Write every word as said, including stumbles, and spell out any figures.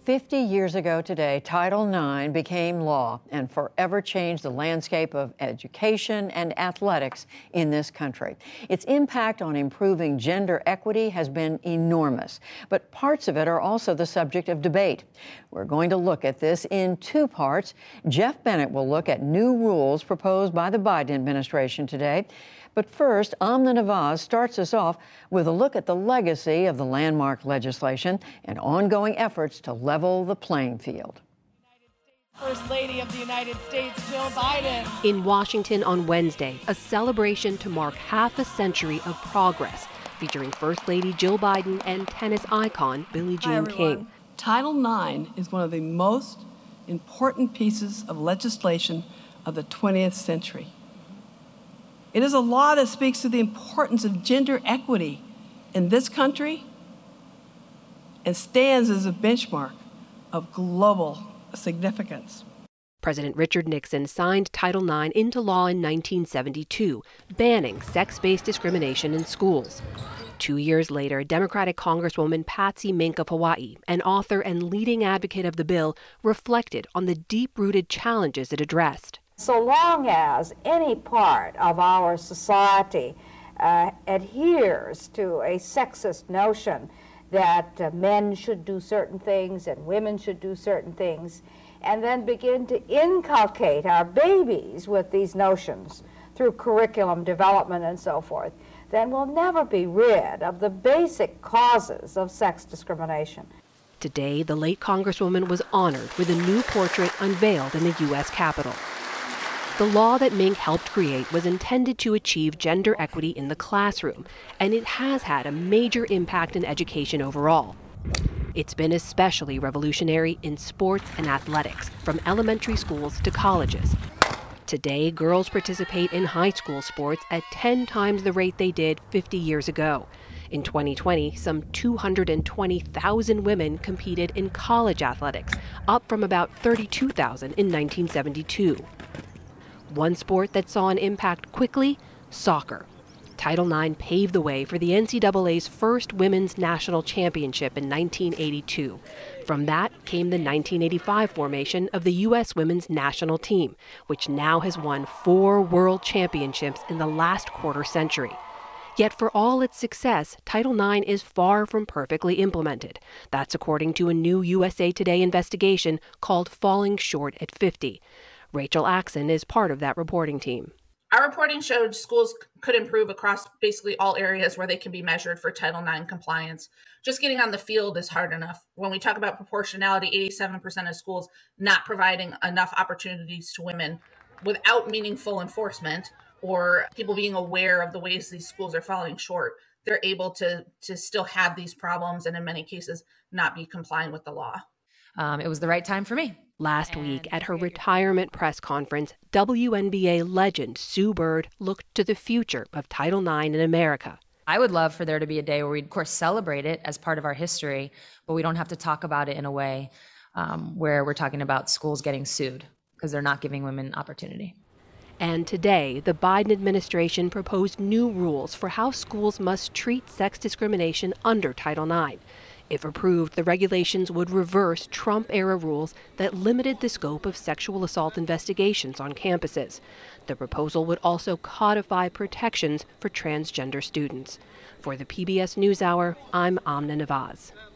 fifty years ago today, Title nine became law and forever changed the landscape of education and athletics in this country. Its impact on improving gender equity has been enormous, but parts of it are also the subject of debate. We're going to look at this in two parts. Jeff Bennett will look at new rules proposed by the Biden administration today. But first, Amna Nawaz starts us off with a look at the legacy of the landmark legislation and ongoing efforts to level the playing field. First Lady of the United States, Jill Biden. In Washington on Wednesday, a celebration to mark half a century of progress, featuring First Lady Jill Biden and tennis icon Billie Jean King. Title nine is one of the most important pieces of legislation of the twentieth century. It is a law that speaks to the importance of gender equity in this country and stands as a benchmark of global significance. President Richard Nixon signed Title nine into law in nineteen seventy-two, banning sex-based discrimination in schools. Two years later, Democratic Congresswoman Patsy Mink of Hawaii, an author and leading advocate of the bill, reflected on the deep-rooted challenges it addressed. So long as any part of our society uh, adheres to a sexist notion that uh, men should do certain things and women should do certain things, and then begin to inculcate our babies with these notions through curriculum development and so forth, then we'll never be rid of the basic causes of sex discrimination. Today, the late Congresswoman was honored with a new portrait unveiled in the U S Capitol. The law that Mink helped create was intended to achieve gender equity in the classroom, and it has had a major impact in education overall. It's been especially revolutionary in sports and athletics, from elementary schools to colleges. Today, girls participate in high school sports at ten times the rate they did fifty years ago. In twenty twenty, some two hundred twenty thousand women competed in college athletics, up from about thirty-two thousand in nineteen seventy-two. One sport that saw an impact quickly, soccer. Title nine paved the way for the N C double A's first women's national championship in nineteen eighty-two. From that came the nineteen eighty-five formation of the U S women's national team, which now has won four world championships in the last quarter century. Yet for all its success, Title nine is far from perfectly implemented. That's according to a new U S A Today investigation called Falling Short at fifty. Rachel Axon is part of that reporting team. Our reporting showed schools could improve across basically all areas where they can be measured for Title nine compliance. Just getting on the field is hard enough. When we talk about proportionality, eighty-seven percent of schools not providing enough opportunities to women without meaningful enforcement or people being aware of the ways these schools are falling short, they're able to, to still have these problems and in many cases not be complying with the law. Um, it was the right time for me. Last week, at her retirement press conference, W N B A legend Sue Bird looked to the future of Title nine in America. I would love for there to be a day where we, of course, celebrate it as part of our history, but we don't have to talk about it in a way um, where we're talking about schools getting sued because they're not giving women opportunity. And today, the Biden administration proposed new rules for how schools must treat sex discrimination under Title nine. If approved, the regulations would reverse Trump-era rules that limited the scope of sexual assault investigations on campuses. The proposal would also codify protections for transgender students. For the P B S NewsHour, I'm Amna Nawaz.